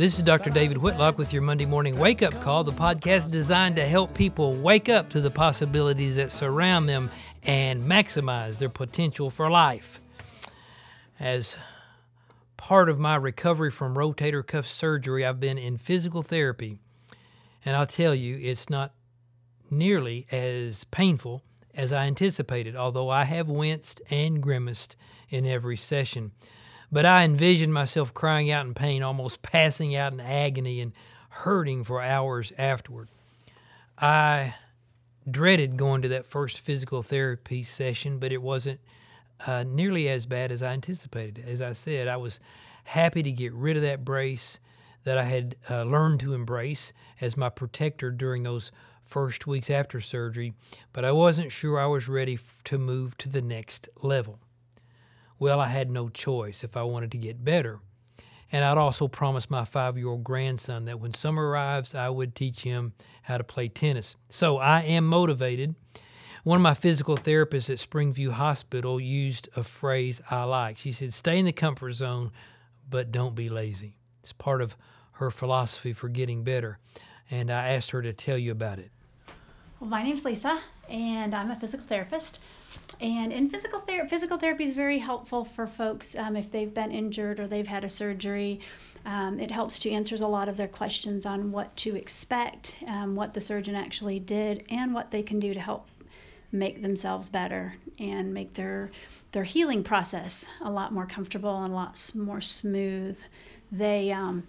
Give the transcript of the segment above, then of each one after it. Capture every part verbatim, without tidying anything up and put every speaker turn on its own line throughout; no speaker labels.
This is Doctor David Whitlock with your Monday Morning Wake Up Call, the podcast designed to help people wake up to the possibilities that surround them and maximize their potential for life. As part of my recovery from rotator cuff surgery, I've been in physical therapy, and I'll tell you, it's not nearly as painful as I anticipated, although I have winced and grimaced in every session. But I envisioned myself crying out in pain, almost passing out in agony and hurting for hours afterward. I dreaded going to that first physical therapy session, but it wasn't uh, nearly as bad as I anticipated. As I said, I was happy to get rid of that brace that I had uh, learned to embrace as my protector during those first weeks after surgery, but I wasn't sure I was ready f- to move to the next level. Well, I had no choice if I wanted to get better. And I'd also promised my five-year-old grandson that when summer arrives, I would teach him how to play tennis. So I am motivated. One of my physical therapists at Springview Hospital used a phrase I like. She said, stay in the comfort zone, but don't be lazy. It's part of her philosophy for getting better. And I asked her to tell you about it.
Well, my name's Lisa, and I'm a physical therapist. And in physical therapy, physical therapy is very helpful for folks um, if they've been injured or they've had a surgery. Um, it helps to answer a lot of their questions on what to expect, um, what the surgeon actually did, and what they can do to help make themselves better and make their their healing process a lot more comfortable and a lot more smooth. They um,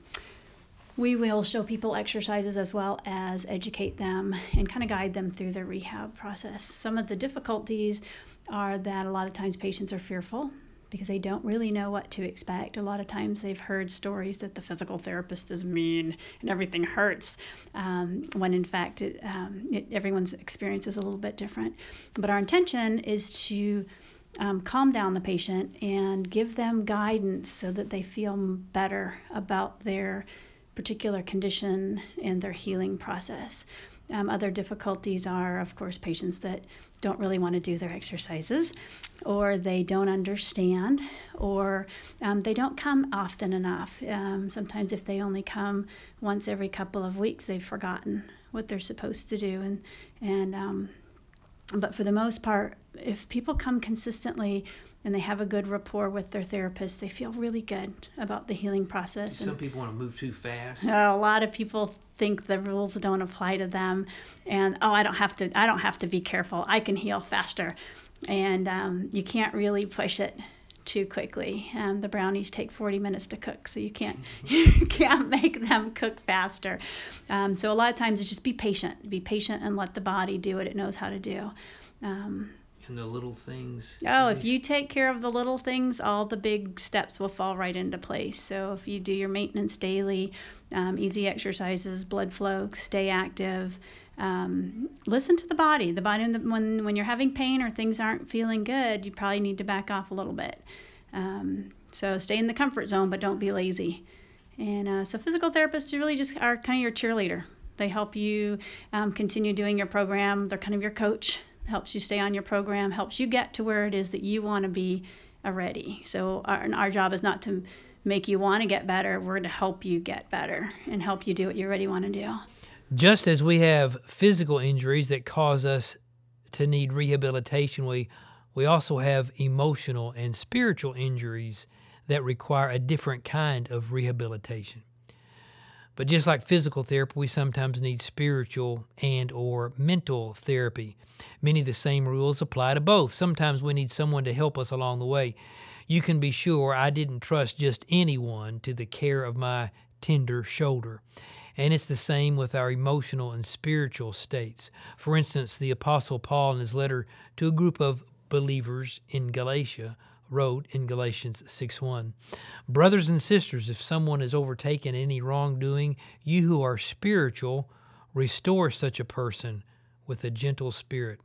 We will show people exercises as well as educate them and kind of guide them through the rehab process. Some of the difficulties are that a lot of times patients are fearful because they don't really know what to expect. A lot of times they've heard stories that the physical therapist is mean and everything hurts, um, when in fact it, um, it, everyone's experience is a little bit different. But our intention is to Um, calm down the patient and give them guidance so that they feel better about their particular condition and their healing process. Um, other difficulties are, of course, patients that don't really want to do their exercises, or they don't understand, or um, they don't come often enough. Um, sometimes if they only come once every couple of weeks, they've forgotten what they're supposed to do. And, and um, but for the most part, if people come consistently and they have a good rapport with their therapist, they feel really good about the healing process.
Some
and,
people want to move too fast.
Uh, a lot of people think the rules don't apply to them, and oh, I don't have to. I don't have to be careful. I can heal faster, and um, you can't really push it too quickly. Um, the brownies take forty minutes to cook, so you can't you can't make them cook faster. Um, so a lot of times it's just be patient. Be patient and let the body do what it knows how to do. Um,
And the little things.
Oh, if you take care of the little things, all the big steps will fall right into place. So if you do your maintenance daily, um, easy exercises, blood flow, stay active, um, listen to the body. The body, when when you're having pain or things aren't feeling good, you probably need to back off a little bit. Um, so stay in the comfort zone, but don't be lazy. And uh, so physical therapists really just are kind of your cheerleader. They help you um, continue doing your program. They're kind of your coach. Helps you stay on your program, helps you get to where it is that you want to be already. So our, our job is not to make you want to get better. We're to help you get better and help you do what you already want to do.
Just as we have physical injuries that cause us to need rehabilitation, we, we also have emotional and spiritual injuries that require a different kind of rehabilitation. But just like physical therapy, we sometimes need spiritual and or mental therapy. Many of the same rules apply to both. Sometimes we need someone to help us along the way. You can be sure I didn't trust just anyone to the care of my tender shoulder. And it's the same with our emotional and spiritual states. For instance, the Apostle Paul in his letter to a group of believers in Galatia wrote in Galatians six one, brothers and sisters, if someone is overtaken in any wrongdoing, you who are spiritual, restore such a person with a gentle spirit.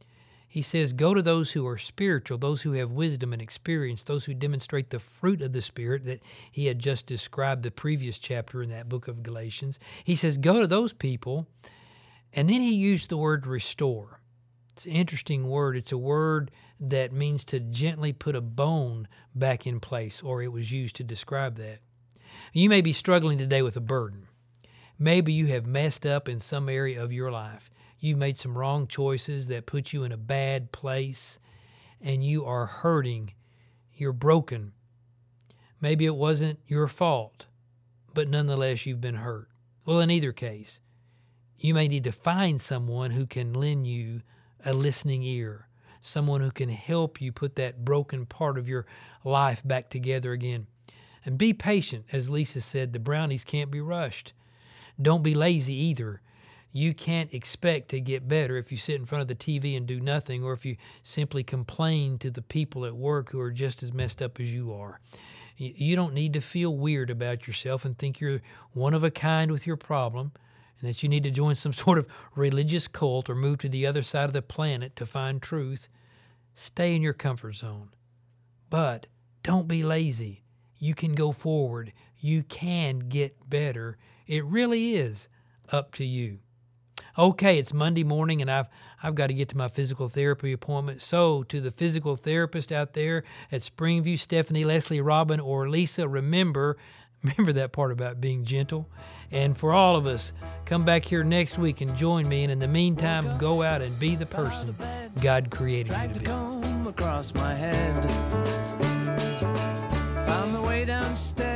He says, go to those who are spiritual, those who have wisdom and experience, those who demonstrate the fruit of the Spirit that he had just described the previous chapter in that book of Galatians. He says, go to those people, and then he used the word restore. It's an interesting word. It's a word that means to gently put a bone back in place, or it was used to describe that. You may be struggling today with a burden. Maybe you have messed up in some area of your life. You've made some wrong choices that put you in a bad place, and you are hurting. You're broken. Maybe it wasn't your fault, but nonetheless you've been hurt. Well, in either case, you may need to find someone who can lend you a listening ear, someone who can help you put that broken part of your life back together again. And be patient. As Lisa said, the brownies can't be rushed. Don't be lazy either. You can't expect to get better if you sit in front of the T V and do nothing, or if you simply complain to the people at work who are just as messed up as you are. You don't need to feel weird about yourself and think you're one of a kind with your problem, and that you need to join some sort of religious cult or move to the other side of the planet to find truth. Stay in your comfort zone. But don't be lazy. You can go forward. You can get better. It really is up to you. Okay, it's Monday morning, and I've I've got to get to my physical therapy appointment. So, to the physical therapist out there at Springview, Stephanie, Leslie, Robin, or Lisa, remember, remember that part about being gentle. And for all of us, come back here next week and join me. And in the meantime, go out and be the person God created you to be.
Across my head, found the way downstairs.